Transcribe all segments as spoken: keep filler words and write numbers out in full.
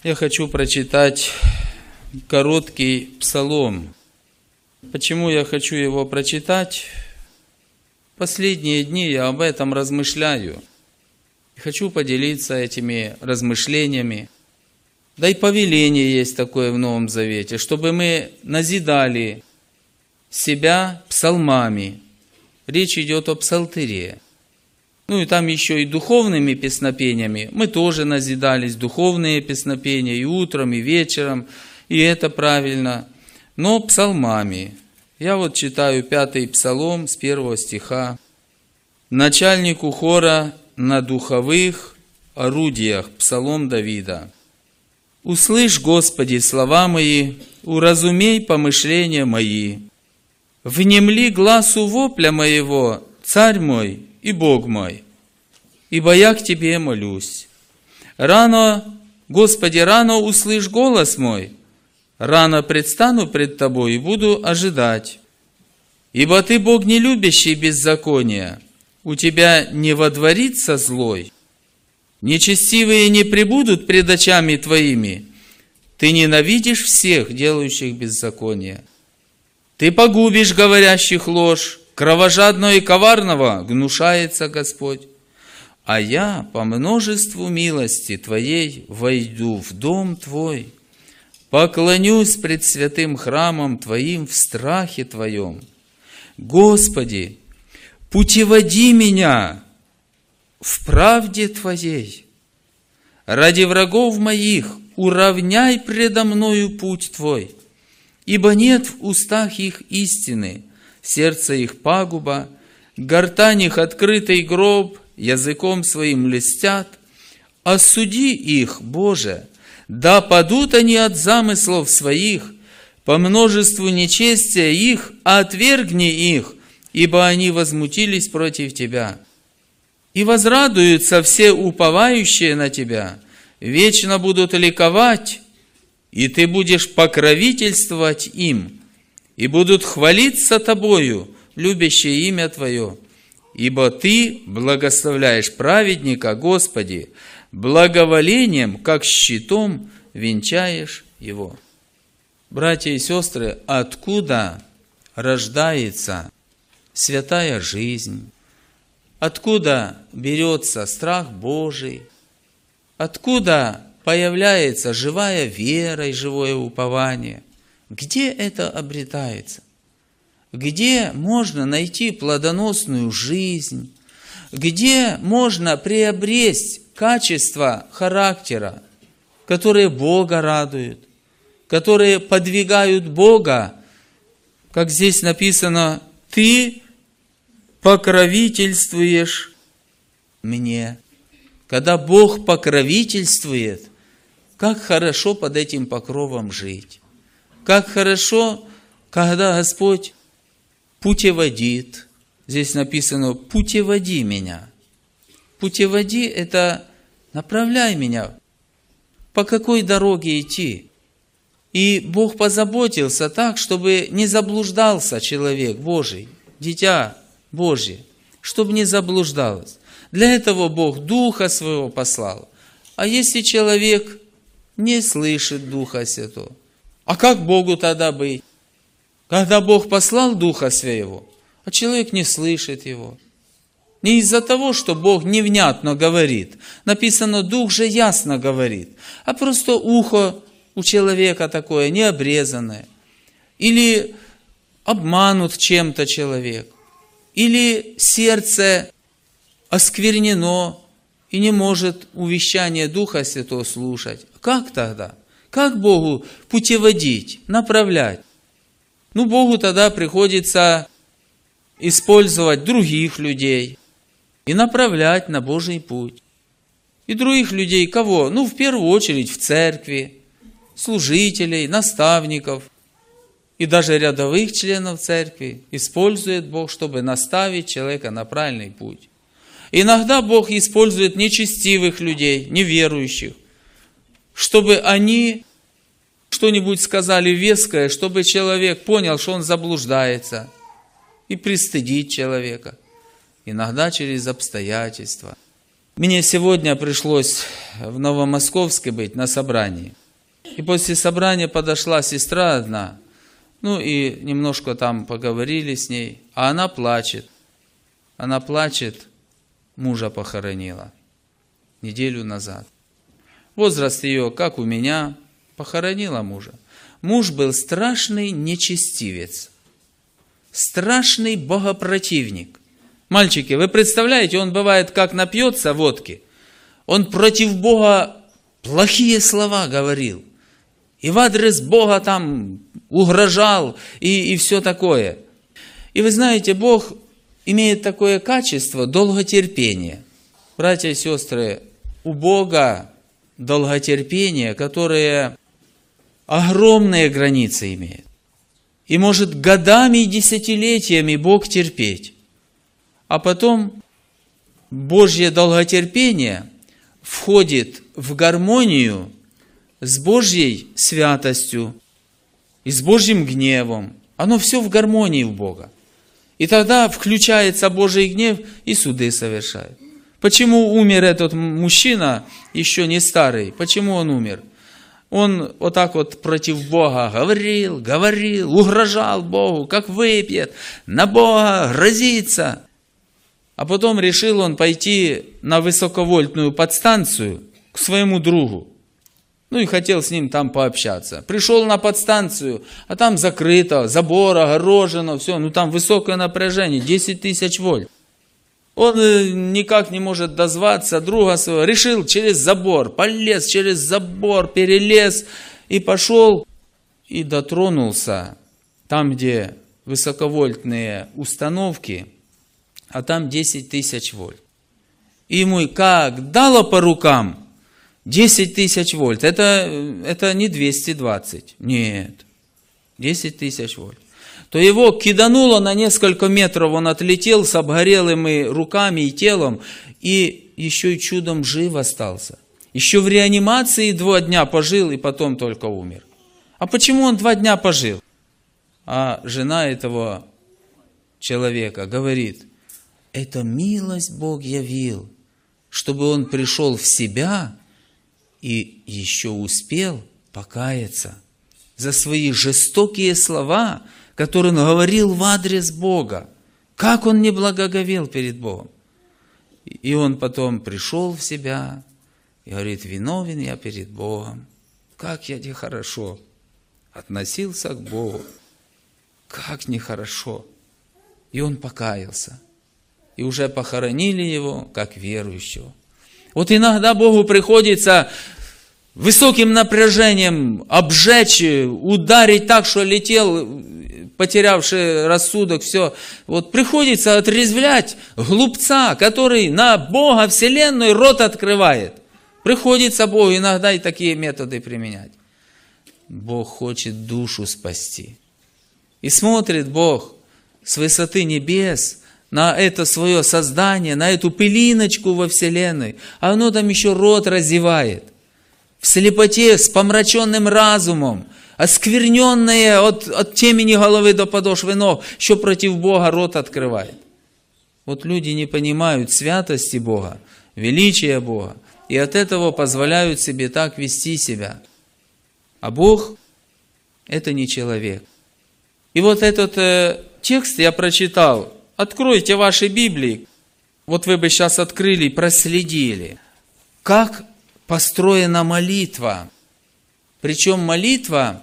Я хочу прочитать короткий псалом. Почему я хочу его прочитать? Последние дни я об этом размышляю. И хочу поделиться этими размышлениями. Да и повеление есть такое в Новом Завете, чтобы мы назидали себя псалмами. Речь идет о псалтыре. Ну и там еще и духовными песнопениями. Мы тоже назидались, духовные песнопения и утром, и вечером, и это правильно. Но псалмами. Я вот читаю пятый псалом с первого стиха. Начальнику хора на духовых орудиях, псалом Давида. «Услышь, Господи, слова мои, уразумей помышления мои. Внемли гласу вопля моего, Царь мой и Бог мой, ибо я к Тебе молюсь. Рано, Господи, рано услышь голос мой, рано предстану пред Тобой и буду ожидать. Ибо Ты, Бог не любящий беззакония, у Тебя не водворится злой. Нечестивые не пребудут пред очами Твоими. Ты ненавидишь всех, делающих беззаконие. Ты погубишь говорящих ложь, кровожадного и коварного гнушается Господь. А я по множеству милости Твоей войду в дом Твой, поклонюсь пред святым храмом Твоим в страхе Твоем. Господи, путеводи меня в правде Твоей. Ради врагов моих уравняй предо мною путь Твой, ибо нет в устах их истины, сердце их пагуба, гортань их открытый гроб, языком своим льстят. Осуди их, Боже, да падут они от замыслов своих, по множеству нечестия их, отвергни их, ибо они возмутились против Тебя. И возрадуются все уповающие на Тебя, вечно будут ликовать, и Ты будешь покровительствовать им, и будут хвалиться Тобою, любящие имя Твое, ибо Ты благословляешь праведника, Господи, благоволением, как щитом, венчаешь его». Братья и сестры, откуда рождается святая жизнь? Откуда берется страх Божий? Откуда появляется живая вера и живое упование? Где это обретается? Где можно найти плодоносную жизнь? Где можно приобрести качества характера, которые Бога радуют, которые подвигают Бога, как здесь написано, «Ты покровительствуешь мне». Когда Бог покровительствует, как хорошо под этим покровом жить. Как хорошо, когда Господь путеводит. Здесь написано «путеводи меня». Путеводи – это направляй меня, по какой дороге идти. И Бог позаботился так, чтобы не заблуждался человек Божий, дитя Божье, чтобы не заблуждалось. Для этого Бог Духа Своего послал. А если человек не слышит Духа Святого, а как Богу тогда быть? Когда Бог послал Духа Своего, а человек не слышит Его. Не из-за того, что Бог невнятно говорит. Написано, Дух же ясно говорит. А просто ухо у человека такое, необрезанное. Или обманут чем-то человек. Или сердце осквернено и не может увещания Духа Святого слушать. Как тогда? Как Богу путеводить, направлять? Ну, Богу тогда приходится использовать других людей и направлять на Божий путь. И других людей кого? Ну, в первую очередь в церкви, служителей, наставников и даже рядовых членов церкви использует Бог, чтобы наставить человека на правильный путь. Иногда Бог использует нечестивых людей, неверующих, чтобы они что-нибудь сказали веское, чтобы человек понял, что он заблуждается, и пристыдить человека. Иногда через обстоятельства. Мне сегодня пришлось в Новомосковске быть на собрании. И после собрания подошла сестра одна, ну и немножко там поговорили с ней, а она плачет. Она плачет, мужа похоронила неделю назад. Возраст ее, как у меня, похоронила мужа. Муж был страшный нечестивец, страшный богопротивник. Мальчики, вы представляете, он бывает, как напьется водки, он против Бога плохие слова говорил, и в адрес Бога там угрожал, и, и все такое. И вы знаете, Бог имеет такое качество долготерпения. Братья и сестры, у Бога долготерпение, которое огромные границы имеет. И может годами и десятилетиями Бог терпеть. А потом Божье долготерпение входит в гармонию с Божьей святостью и с Божьим гневом. Оно все в гармонии у Бога. И тогда включается Божий гнев и суды совершает. Почему умер этот мужчина, еще не старый? Почему он умер? Он вот так вот против Бога говорил, говорил, угрожал Богу, как выпьет, на Бога грозится. А потом решил он пойти на высоковольтную подстанцию к своему другу. Ну и хотел с ним там пообщаться. Пришел на подстанцию, а там закрыто, забор, огорожено, все. Ну там высокое напряжение, десять тысяч вольт. Он никак не может дозваться друга своего. Решил через забор, полез через забор, перелез и пошел и дотронулся там, где высоковольтные установки, а там десять тысяч вольт. И ему как дало по рукам десять тысяч вольт. Это, это не двести двадцать, нет, десять тысяч вольт. То его кидануло на несколько метров, он отлетел с обгорелыми руками и телом, и еще и чудом жив остался. Еще в реанимации два дня пожил, и потом только умер. А почему он два дня пожил? А жена этого человека говорит, это милость Бог явил, чтобы он пришел в себя и еще успел покаяться за свои жестокие слова, который он говорил в адрес Бога. Как он не благоговел перед Богом. И он потом пришел в себя и говорит, виновен я перед Богом. Как я нехорошо относился к Богу. Как нехорошо. И он покаялся. И уже похоронили его как верующего. Вот иногда Богу приходится высоким напряжением обжечь, ударить так, что летел, потерявший рассудок, все. Вот приходится отрезвлять глупца, который на Бога Вселенную рот открывает. Приходится Богу иногда и такие методы применять. Бог хочет душу спасти. И смотрит Бог с высоты небес на это свое создание, на эту пылиночку во Вселенной, а оно там еще рот разевает. В слепоте, с помраченным разумом, оскверненное от, от темени головы до подошвы ног, еще против Бога рот открывает. Вот люди не понимают святости Бога, величия Бога, и от этого позволяют себе так вести себя. А Бог – это не человек. И вот этот э, текст я прочитал. Откройте ваши Библии. Вот вы бы сейчас открыли и проследили, как построена молитва. Причем молитва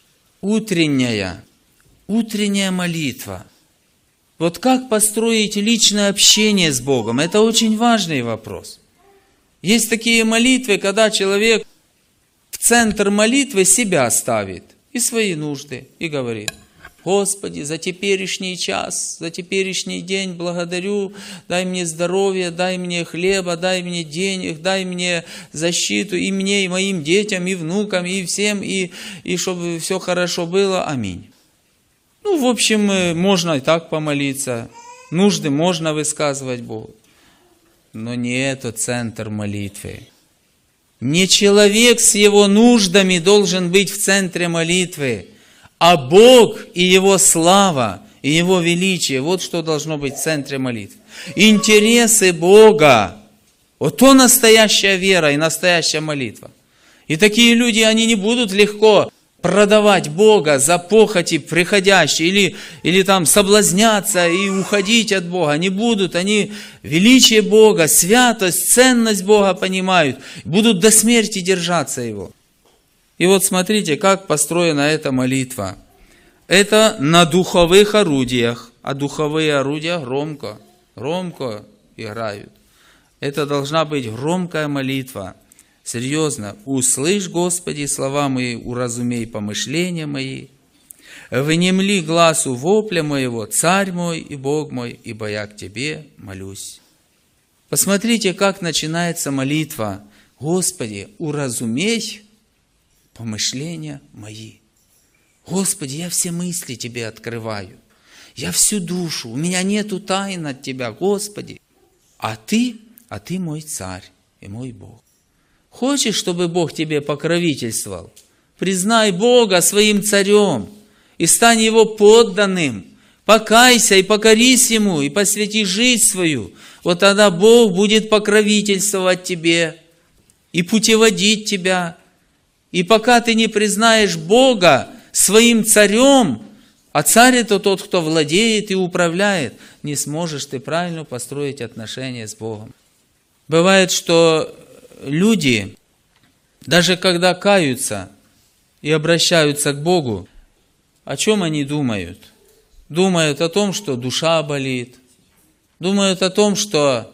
утренняя. Утренняя молитва. Вот как построить личное общение с Богом? Это очень важный вопрос. Есть такие молитвы, когда человек в центр молитвы себя ставит и свои нужды, и говорит: Господи, за теперешний час, за теперешний день благодарю, дай мне здоровья, дай мне хлеба, дай мне денег, дай мне защиту и мне, и моим детям, и внукам, и всем, и, и чтобы все хорошо было. Аминь. Ну, в общем, можно и так помолиться, нужды можно высказывать Богу, но не это центр молитвы. Не человек с его нуждами должен быть в центре молитвы, а Бог и Его слава, и Его величие, вот что должно быть в центре молитвы. Интересы Бога Вот то настоящая вера и настоящая молитва. И такие люди, они не будут легко продавать Бога за похоти приходящие, или, или там соблазняться и уходить от Бога. Не будут, они величие Бога, святость, ценность Бога понимают, будут до смерти держаться Его. И вот смотрите, как построена эта молитва. Это на духовых орудиях, а духовые орудия громко, громко играют. Это должна быть громкая молитва. Серьезно. «Услышь, Господи, слова мои, уразумей помышления мои. Внемли гласу вопля моего, Царь мой и Бог мой, ибо я к Тебе молюсь». Посмотрите, как начинается молитва. «Господи, уразумей помышления мои». Господи, я все мысли Тебе открываю. Я всю душу, у меня нету тайн от Тебя, Господи. А Ты, а Ты мой Царь и мой Бог. Хочешь, чтобы Бог тебе покровительствовал? Признай Бога своим царем и стань Его подданным. Покайся и покорись Ему, и посвяти жизнь свою. Вот тогда Бог будет покровительствовать тебе и путеводить тебя. И пока ты не признаешь Бога своим царем, а царь это тот, кто владеет и управляет, не сможешь ты правильно построить отношения с Богом. Бывает, что люди, даже когда каются и обращаются к Богу, о чем они думают? Думают о том, что душа болит, думают о том, что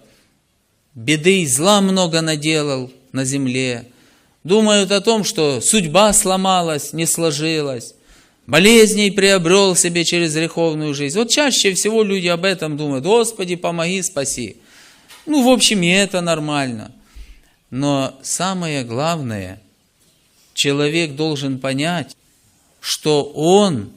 беды и зла много наделал на земле, думают о том, что судьба сломалась, не сложилась, болезней приобрел себе через греховную жизнь. Вот чаще всего люди об этом думают: Господи, помоги, спаси. Ну, в общем, и это нормально. Но самое главное, человек должен понять, что он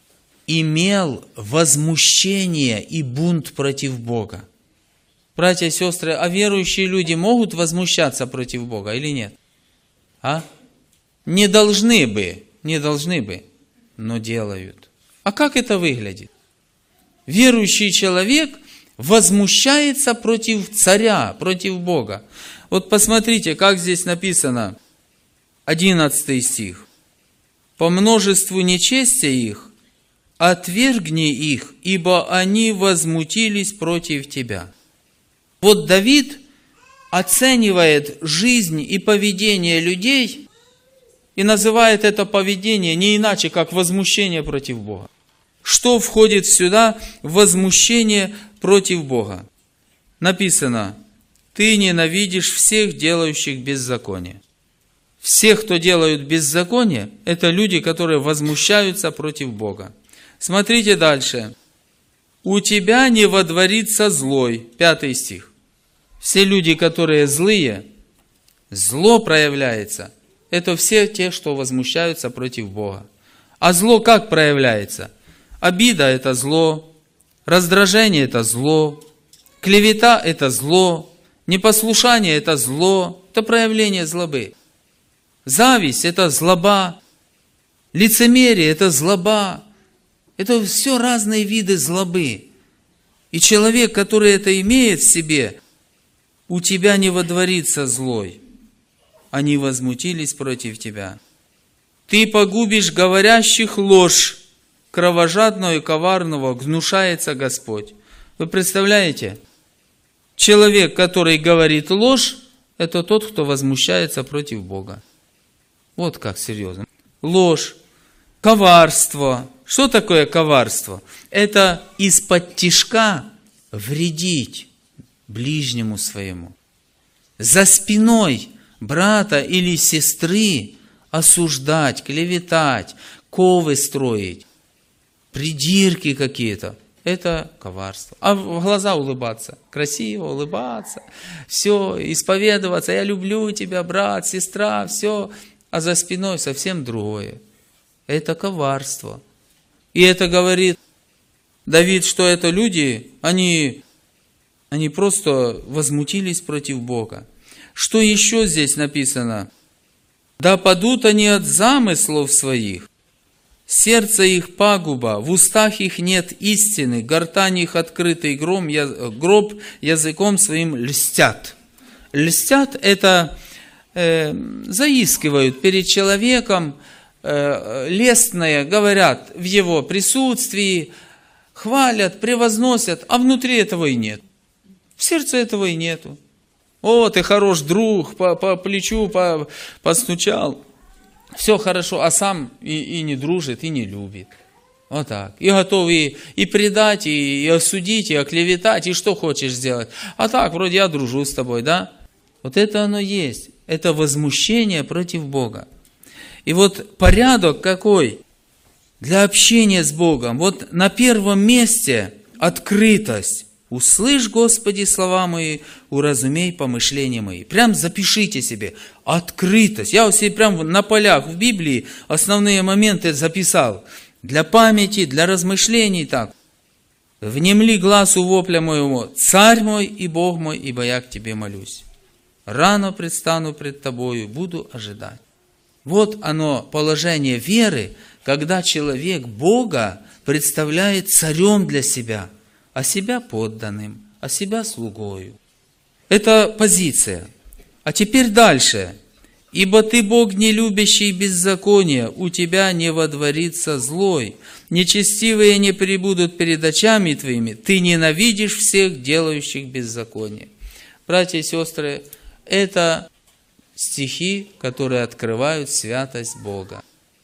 имел возмущение и бунт против Бога. Братья и сестры, а верующие люди могут возмущаться против Бога или нет? А? Не должны бы, не должны бы, но делают. А как это выглядит? Верующий человек возмущается против царя, против Бога. Вот посмотрите, как здесь написано, одиннадцатый стих. «По множеству нечестия их, отвергни их, ибо они возмутились против тебя». Вот Давид оценивает жизнь и поведение людей и называет это поведение не иначе, как возмущение против Бога. Что входит сюда в возмущение против Бога? Написано: «Ты ненавидишь всех, делающих беззаконие». Всех, кто делают беззаконие, это люди, которые возмущаются против Бога. Смотрите дальше. «У тебя не водворится злой». Пятый стих. Все люди, которые злые, зло проявляется. Это все те, что возмущаются против Бога. А зло как проявляется? Обида – это зло, раздражение – это зло, клевета – это зло, непослушание – это зло, это проявление злобы. Зависть – это злоба, лицемерие – это злоба. Это все разные виды злобы. И человек, который это имеет в себе, у тебя не водворится злой. Они возмутились против тебя. Ты погубишь говорящих ложь, кровожадного и коварного гнушается Господь. Вы представляете? Человек, который говорит ложь, это тот, кто возмущается против Бога. Вот как серьезно. Ложь, коварство. Что такое коварство? Это из-под тишка вредить ближнему своему. За спиной брата или сестры осуждать, клеветать, ковы строить, придирки какие-то. Это коварство. А в глаза улыбаться, красиво улыбаться, все, исповедоваться: я люблю тебя, брат, сестра, все. А за спиной совсем другое. Это коварство. И это говорит Давид, что это люди, они, они просто возмутились против Бога. Что еще здесь написано? «Да падут они от замыслов своих, сердце их пагуба, в устах их нет истины, гортань их открытый гром, гроб языком своим льстят». Льстят – это э, заискивают перед человеком, э, лестное говорят в его присутствии, хвалят, превозносят, а внутри этого и нет. В сердце этого и нету. О, ты хорош друг, по, по плечу по, постучал. Все хорошо, а сам и, и не дружит, и не любит. Вот так. И готов и, и предать, и, и осудить, и оклеветать, и что хочешь сделать. А так, вроде я дружу с тобой, да? Вот это оно есть. Это возмущение против Бога. И вот порядок какой для общения с Богом. Вот на первом месте открытость. Услышь, Господи, слова мои, уразумей помышления мои. Прям запишите себе. Открытость. Я вот себе прям на полях в Библии основные моменты записал. Для памяти, для размышлений так. Внемли гласу вопля моего, Царь мой и Бог мой, ибо я к Тебе молюсь. Рано предстану пред Тобою, буду ожидать. Вот оно, положение веры, когда человек Бога представляет царем для себя, а себя подданным, а себя слугою. Это позиция. А теперь дальше. «Ибо ты, Бог, не любящий беззакония, у тебя не водворится злой, нечестивые не пребудут перед очами твоими, ты ненавидишь всех, делающих беззаконие». Братья и сестры, это стихи, которые открывают святость Бога.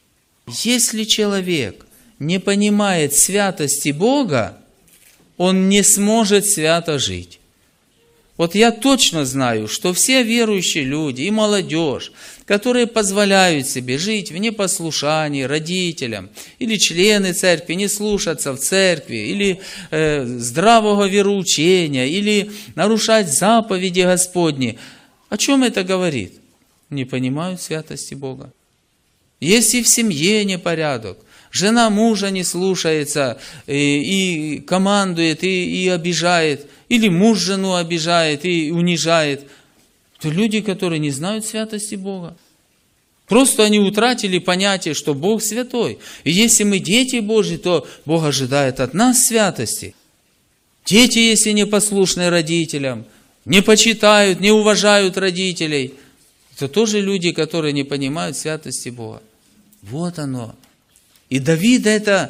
Если человек не понимает святости Бога, он не сможет свято жить. Вот я точно знаю, что все верующие люди и молодежь, которые позволяют себе жить в непослушании родителям, или члены церкви, не слушаться в церкви, или э, здравого вероучения, или нарушать заповеди Господни, о чем это говорит? Не понимают святости Бога. Если в семье непорядок, жена мужа не слушается и, и командует, и, и обижает, или муж жену обижает и унижает, то люди, которые не знают святости Бога. Просто они утратили понятие, что Бог святой. И если мы дети Божьи, то Бог ожидает от нас святости. Дети, если не послушны родителям, не почитают, не уважают родителей, это тоже люди, которые не понимают святости Бога. Вот оно. И Давид это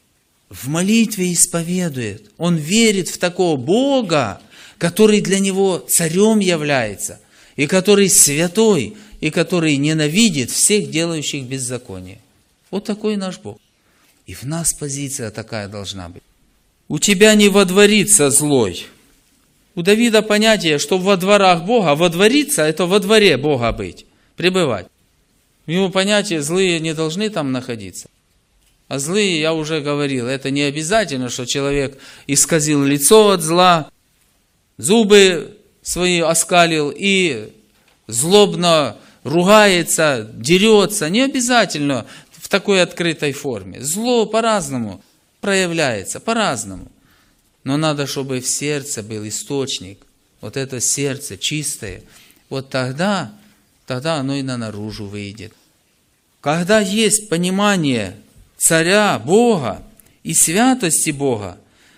в молитве исповедует. Он верит в такого Бога, который для него царем является, и который святой, и который ненавидит всех делающих беззаконие. Вот такой наш Бог. И в нас позиция такая должна быть. У тебя не водворится злой. У Давида понятие, что во дворах Бога, водвориться, это во дворе Бога быть, пребывать. У него понятие, злые не должны там находиться. А злые, я уже говорил, это не обязательно, что человек исказил лицо от зла, зубы свои оскалил и злобно ругается, дерется. Не обязательно в такой открытой форме. Зло по-разному проявляется, по-разному. Но надо, чтобы в сердце был источник. Вот это сердце чистое. Вот тогда, тогда оно и на наружу выйдет. Когда есть понимание царя, Бога и святости Бога,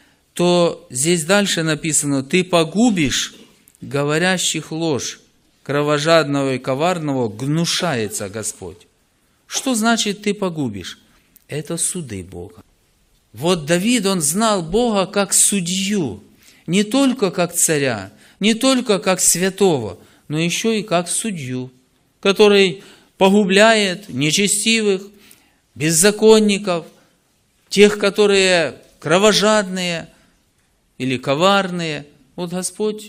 то здесь дальше написано: ты погубишь говорящих ложь, кровожадного и коварного гнушается Господь. Что значит ты погубишь? Это суды Бога. Вот Давид, он знал Бога как судью, не только как царя, не только как святого, но еще и как судью, который погубляет нечестивых, беззаконников, тех, которые кровожадные или коварные. Вот Господь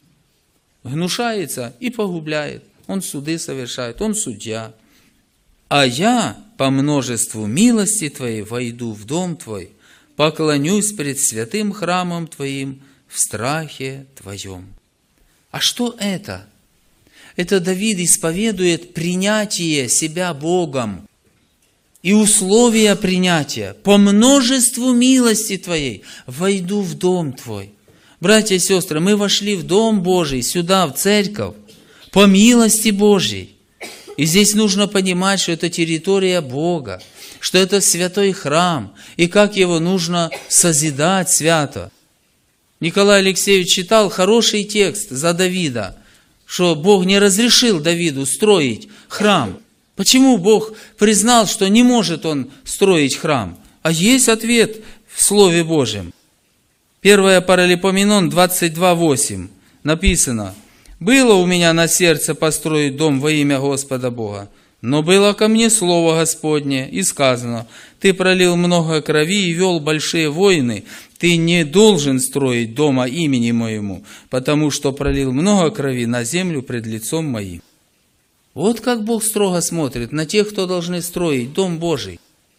гнушается и погубляет. Он суды совершает, Он судья. А я по множеству милости Твоей войду в дом Твой, поклонюсь пред святым храмом Твоим в страхе Твоем. А что это? Это Давид исповедует принятие себя Богом и условия принятия. По множеству милости Твоей войду в дом Твой. Братья и сестры, мы вошли в дом Божий, сюда, в церковь, по милости Божьей. И здесь нужно понимать, что это территория Бога, что это святой храм, и как его нужно созидать свято. Николай Алексеевич читал хороший текст за Давида, что Бог не разрешил Давиду строить храм? Почему Бог признал, что не может он строить храм? А есть ответ в Слове Божьем. первое Паралипоменон двадцать два восемь написано: «Было у меня на сердце построить дом во имя Господа Бога, но было ко мне слово Господне, и сказано: ты пролил много крови и вел большие войны, ты не должен строить дома имени моему, потому что пролил много крови на землю пред лицом моим». Вот как Бог строго смотрит на тех, кто должны строить дом Божий.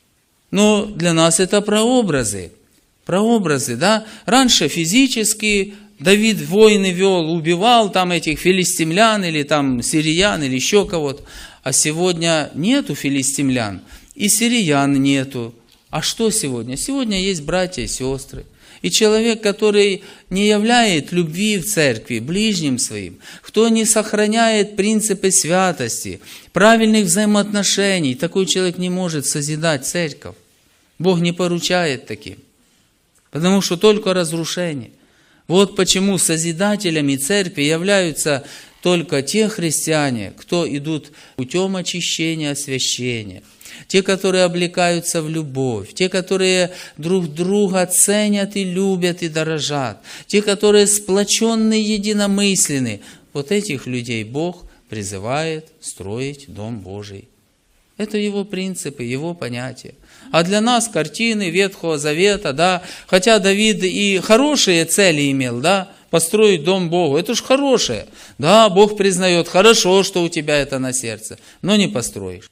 Но для нас это прообразы. Прообразы, да? Раньше физически Давид войны вел, убивал там этих филистимлян или там сириян или еще кого-то. А сегодня нету филистимлян и сириян нету. А что сегодня? Сегодня есть братья и сестры. И человек, который не являет любви в церкви ближним своим, кто не сохраняет принципы святости, правильных взаимоотношений, такой человек не может созидать церковь. Бог не поручает таким, потому что только разрушение. Вот почему созидателями церкви являются только те христиане, кто идут путем очищения, освящения. Те, которые облекаются в любовь, те, которые друг друга ценят и любят и дорожат, те, которые сплоченны, единомысленны. Вот этих людей Бог призывает строить Дом Божий. Это его принципы, его понятия. А для нас картины Ветхого Завета, да, хотя Давид и хорошие цели имел, да, построить дом Богу, это ж хорошее. Да, Бог признает, хорошо, что у тебя это на сердце, но не построишь.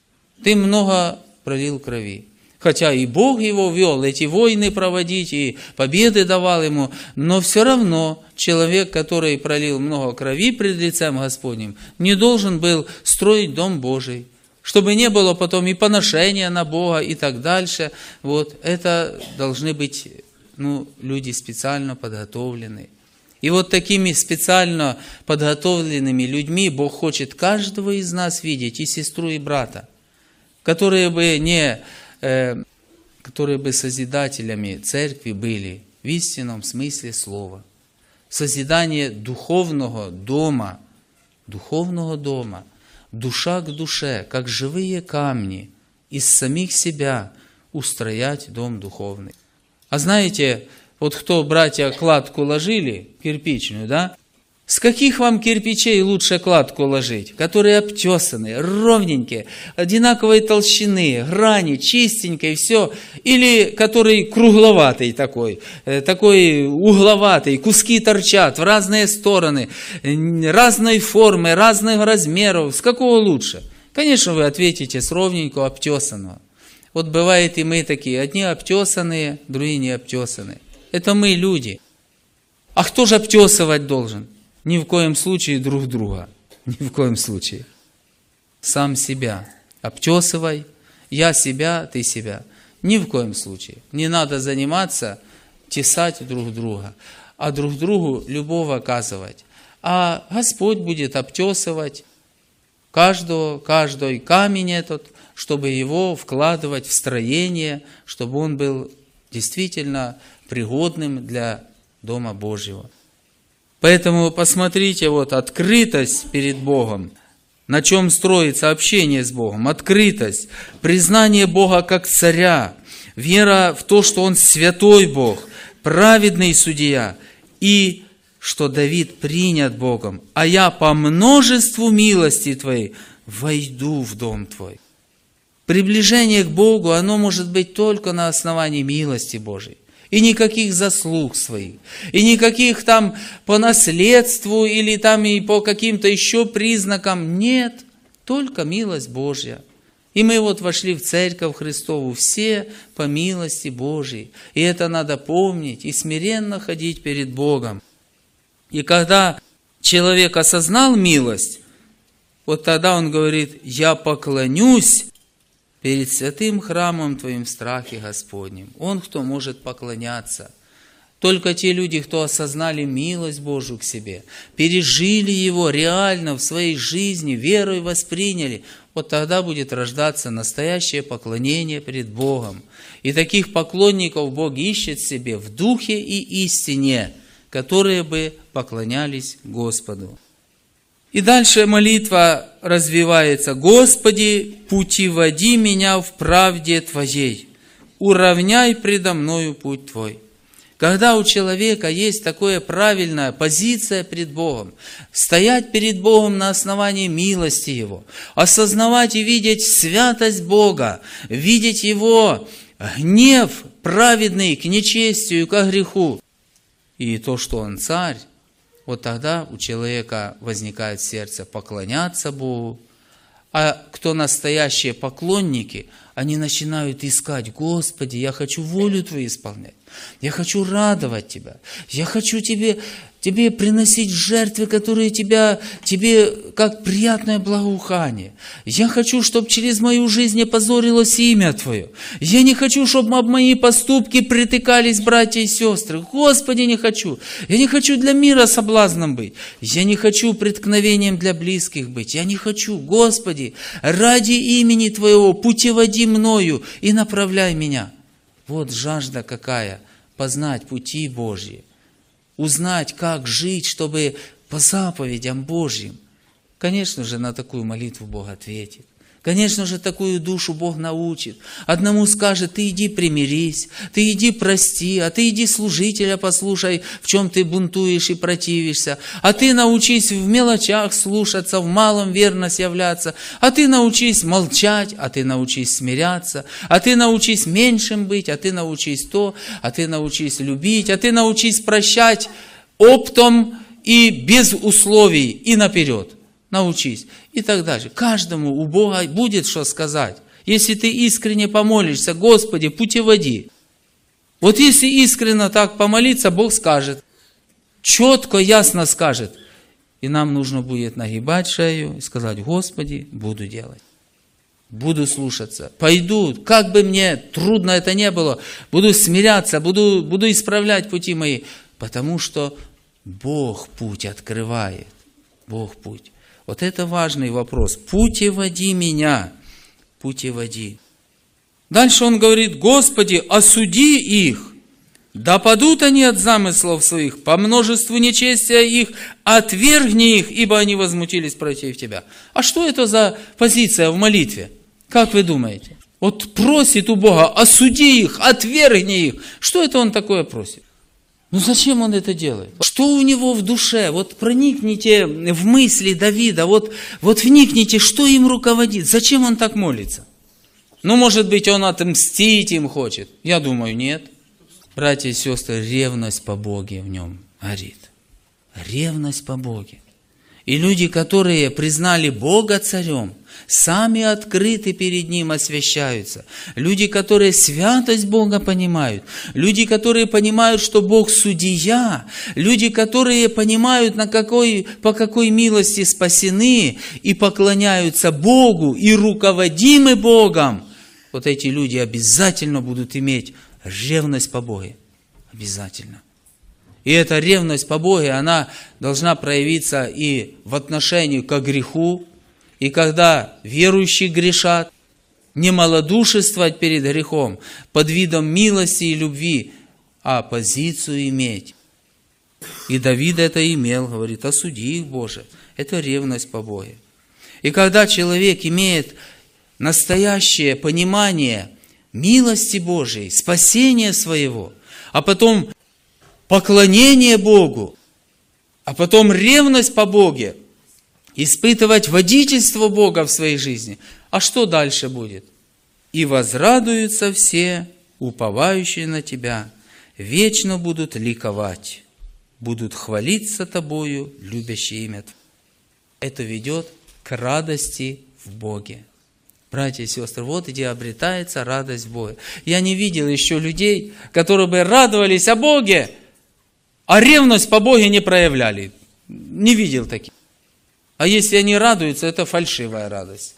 Ты много пролил крови. Хотя и Бог его вел, эти войны проводить, и победы давал ему, но все равно человек, который пролил много крови пред лицем Господним, не должен был строить дом Божий, чтобы не было потом и поношения на Бога и так дальше. Вот это должны быть, ну, люди специально подготовленные. И вот такими специально подготовленными людьми Бог хочет каждого из нас видеть, и сестру, и брата, которые бы не, э, которые бы созидателями церкви были в истинном смысле слова. Созидание духовного дома, духовного дома, душа к душе, как живые камни, из самих себя устроять дом духовный. А знаете, вот кто, братья, кладку ложили, кирпичную, да? С каких вам кирпичей лучше кладку ложить? Которые обтесанные, ровненькие, одинаковой толщины, грани, чистенькой, все. Или который кругловатый такой, такой угловатый, куски торчат в разные стороны, разной формы, разных размеров. С какого лучше? Конечно, вы ответите с ровненького, обтесанного. Вот бывает и мы такие, одни обтесанные, другие не обтесанные. Это мы люди. А кто же обтесывать должен? Ни в коем случае друг друга. Ни в коем случае. Сам себя. Обтесывай. Я себя, ты себя. Ни в коем случае. Не надо заниматься, тесать друг друга, а друг другу любовь оказывать. А Господь будет обтесывать каждого, каждый камень этот, чтобы его вкладывать в строение, чтобы он был действительно пригодным для Дома Божьего. Поэтому посмотрите, вот открытость перед Богом, на чем строится общение с Богом. Открытость, признание Бога как царя, вера в то, что Он святой Бог, праведный судья, и что Давид принят Богом, а я по множеству милости Твоей войду в дом Твой. Приближение к Богу, оно может быть только на основании милости Божией. И никаких заслуг своих, и никаких там по наследству или там и по каким-то еще признакам. Нет, только милость Божья. И мы вот вошли в Церковь Христову все по милости Божьей. И это надо помнить и смиренно ходить перед Богом. И когда человек осознал милость, вот тогда он говорит: я поклонюсь перед святым храмом Твоим в страхе Господнем. Он, кто может поклоняться. Только те люди, кто осознали милость Божию к себе, пережили Его реально в своей жизни, верой восприняли, вот тогда будет рождаться настоящее поклонение перед Богом. И таких поклонников Бог ищет себе в духе и истине, которые бы поклонялись Господу. И дальше молитва развивается. «Господи, путеводи меня в правде Твоей, уравняй предо мною путь Твой». Когда у человека есть такая правильная позиция пред Богом, стоять перед Богом на основании милости Его, осознавать и видеть святость Бога, видеть Его гнев праведный к нечестию, к греху, и то, что Он царь, вот тогда у человека возникает в сердце поклоняться Богу. А кто настоящие поклонники, они начинают искать: Господи, я хочу волю Твою исполнять, я хочу радовать Тебя, я хочу Тебе, тебе приносить жертвы, которые тебя, Тебе как приятное благоухание. Я хочу, чтобы через мою жизнь не позорилось имя Твое. Я не хочу, чтобы об мои поступки притыкались братья и сестры. Господи, не хочу. Я не хочу для мира соблазном быть. Я не хочу преткновением для близких быть. Я не хочу. Господи, ради имени Твоего путеводи мною и направляй меня. Вот жажда какая, познать пути Божьи, узнать, как жить, чтобы по заповедям Божьим. Конечно же, на такую молитву Бог ответит. Конечно же, такую душу Бог научит. Одному скажет: ты иди примирись, ты иди прости, а ты иди служителя послушай, в чем ты бунтуешь и противишься. А ты научись в мелочах слушаться, в малом верность являться. А ты научись молчать, а ты научись смиряться. А ты научись меньшим быть, а ты научись то, а ты научись любить, а ты научись прощать оптом и без условий, и наперед. Научись. И так дальше. Каждому у Бога будет что сказать. Если ты искренне помолишься: Господи, путеводи. Вот если искренне так помолиться, Бог скажет. Четко, ясно скажет. И нам нужно будет нагибать шею и сказать: Господи, буду делать. Буду слушаться. Пойду, как бы мне трудно это не было, буду смиряться, буду, буду исправлять пути мои. Потому что Бог путь открывает. Бог путь. Вот это важный вопрос. Путеводи меня, путеводи. Дальше он говорит: Господи, осуди их, да падут они от замыслов своих, по множеству нечестия их, отвергни их, ибо они возмутились против Тебя. А что это за позиция в молитве? Как вы думаете? Вот просит у Бога: осуди их, отвергни их. Что это он такое просит? Ну зачем он это делает? Что у него в душе? Вот проникните в мысли Давида, вот, вот вникните, что им руководит. Зачем он так молится? Ну, может быть, он отмстить им хочет. Я думаю, нет. Братья и сестры, ревность по Боге в нем горит. Ревность по Боге. И люди, которые признали Бога царем, сами открыты перед Ним, освящаются. Люди, которые святость Бога понимают. Люди, которые понимают, что Бог судья. Люди, которые понимают, на какой, по какой милости спасены и поклоняются Богу и руководимы Богом. Вот эти люди обязательно будут иметь ревность по Богу. Обязательно. И эта ревность по Богу, она должна проявиться и в отношении к греху. И когда верующие грешат, не малодушествовать перед грехом, под видом милости и любви, а позицию иметь. И Давид это имел, говорит: осуди их, Боже. Это ревность по Богу. И когда человек имеет настоящее понимание милости Божией, спасения своего, а потом поклонение Богу, а потом ревность по Боге, испытывать водительство Бога в своей жизни. А что дальше будет? И возрадуются все, уповающие на Тебя, вечно будут ликовать, будут хвалиться Тобою, любящие имя Твое. Это ведет к радости в Боге. Братья и сестры, вот где обретается радость в Боге. Я не видел еще людей, которые бы радовались о Боге, а ревность по Боге не проявляли. Не видел таких. А если они радуются, это фальшивая радость.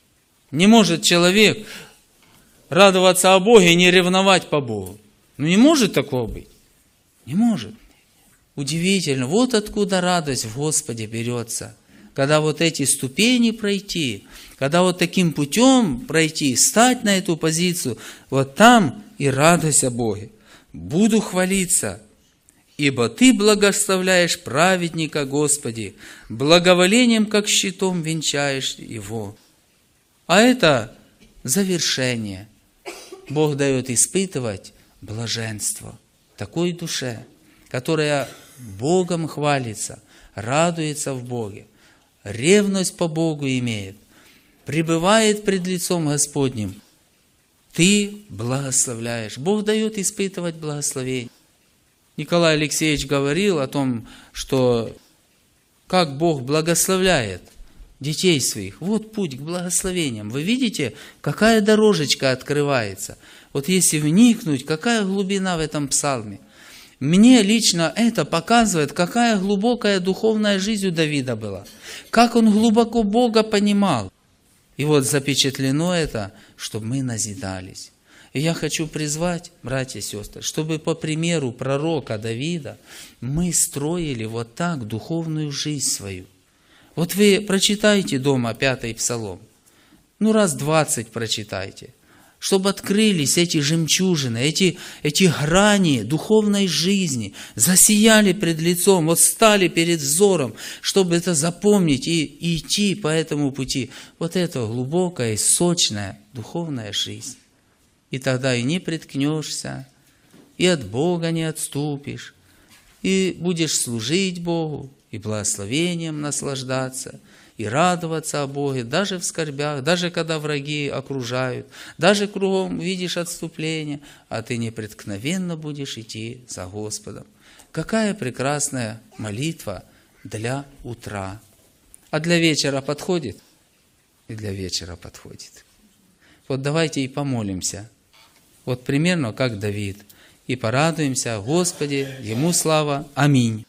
Не может человек радоваться о Боге и не ревновать по Богу. Ну не может такого быть. Не может. Удивительно. Вот откуда радость в Господе берется. Когда вот эти ступени пройти, когда вот таким путем пройти, стать на эту позицию, вот там и радость о Боге. Буду хвалиться. Ибо Ты благословляешь праведника, Господи, благоволением, как щитом, венчаешь его. А это завершение. Бог дает испытывать блаженство такой душе, которая Богом хвалится, радуется в Боге, ревность по Богу имеет, пребывает пред лицом Господним. Ты благословляешь. Бог дает испытывать благословение. Николай Алексеевич говорил о том, что как Бог благословляет детей своих. Вот путь к благословениям. Вы видите, какая дорожечка открывается. Вот если вникнуть, какая глубина в этом псалме. Мне лично это показывает, какая глубокая духовная жизнь у Давида была. Как он глубоко Бога понимал. И вот запечатлено это, чтобы мы назидались. И я хочу призвать, братья и сестры, чтобы по примеру пророка Давида мы строили вот так духовную жизнь свою. Вот вы прочитайте дома пятый псалом. Ну, раз двадцать прочитайте. Чтобы открылись эти жемчужины, эти, эти грани духовной жизни, засияли пред лицом, вот стали перед взором, чтобы это запомнить и, и идти по этому пути. Вот это глубокая и сочная духовная жизнь. И тогда и не приткнешься, и от Бога не отступишь, и будешь служить Богу, и благословением наслаждаться, и радоваться о Боге, даже в скорбях, даже когда враги окружают, даже кругом видишь отступление, а ты непреткновенно будешь идти за Господом. Какая прекрасная молитва для утра. А для вечера подходит? И для вечера подходит. Вот давайте и помолимся. Вот примерно как Давид. И порадуемся, Господи, Ему слава. Аминь.